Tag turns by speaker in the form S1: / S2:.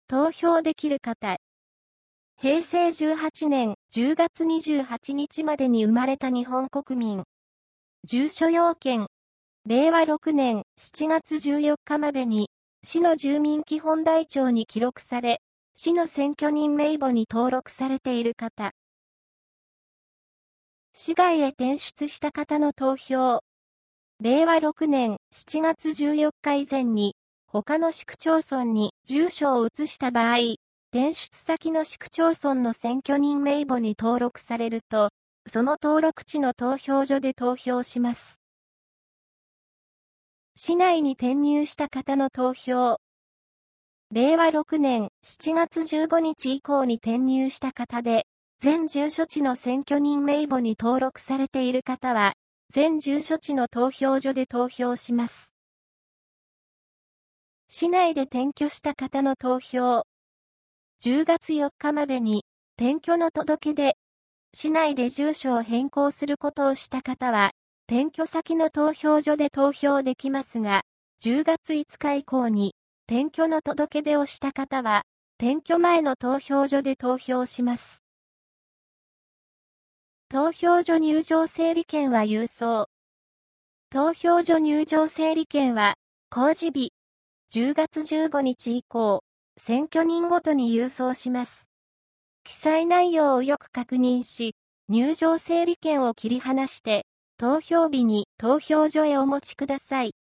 S1: 投票できる方。平成18年10月28日までに生まれた日本国民。住所要件。令和6年7月14日までに、市の住民基本台帳に記録され、市の選挙人名簿に登録されている方。市外へ転出した方の投票。令和6年7月14日以前に、他の市区町村に住所を移した場合、転出先の市区町村の選挙人名簿に登録されると、その登録地の投票所で投票します。市内に転入した方の投票。令和6年7月15日以降に転入した方で、全住所地の選挙人名簿に登録されている方は、全住所地の投票所で投票します。市内で転居した方の投票。10月4日までに、転居の届け出、市内で住所を変更することをした方は、転居先の投票所で投票できますが、10月5日以降に、転居の届け出をした方は、転居前の投票所で投票します。投票所入場整理券は郵送。投票所入場整理券は、公示日、10月15日以降、選挙人ごとに郵送します。記載内容をよく確認し、入場整理券を切り離して、投票日に投票所へお持ちください。